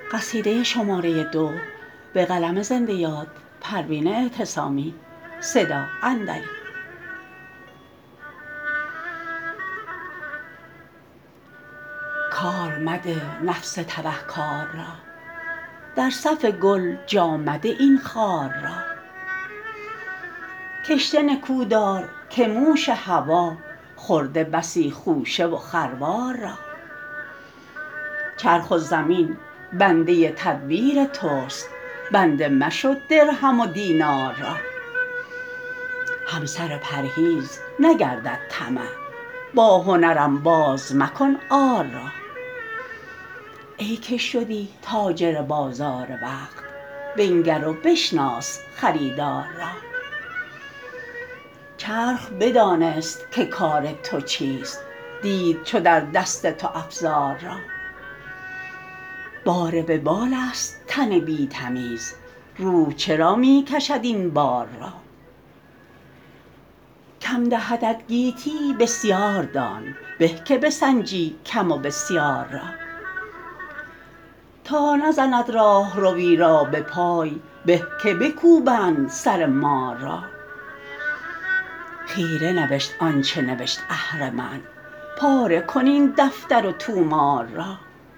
کار مده نفس تبه کار را در صف گل جا مده این خار را کشته نکو دار که موش هوا خورده بسی خوشه و خروار را چرخ و زمین بنده تدبیر توست بنده مشو درهم و دینار را همسر پرهیز نگردد طمع با هنرم باز مکن عار را ای که شدی تاجر بازار وقت بنگر و بشناس خریدار را چرخ بدانست که کار تو چیست دید چو در دست تو افزار را بار به بال است تن بی تمیز روح چرا می کشد این بار را کم دهدت گیتی بسیار دان به که بسنجی کم و بسیار را تا نزند راهروی را به پای به که بکوبند سر مار را خیره نوشت آنچه نوشت اهرمن پاره کن این دفتر و طومار را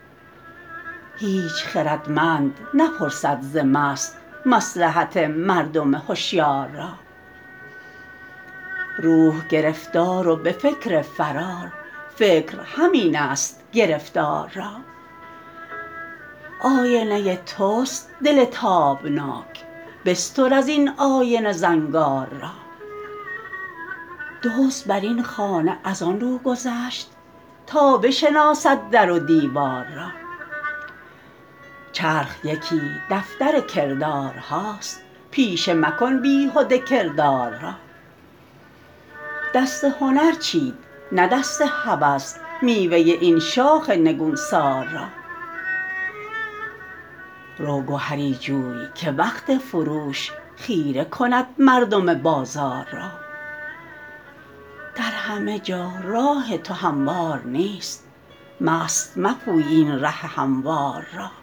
هیچ خردمند نپرسد ز مست مصلحت مردم هشیار را روح گرفتار و به فکر فرار فکر همین است گرفتار را آینه توست دل تابناک بستر ازین آینه زنگار را دزد بر این خانه از آن رو گذشت تا بشناسد در و دیوار را چرخ یکی دفتر کردارهاست پیشه مکن بیهده کردار را دست هنر چید نه دست هوس میوه این شاخ نگونسار را رو گهری جوی که وقت فروش خیره کند مردم بازار را در همه جا راه تو هموار نیست مست مپوی این ره هموار را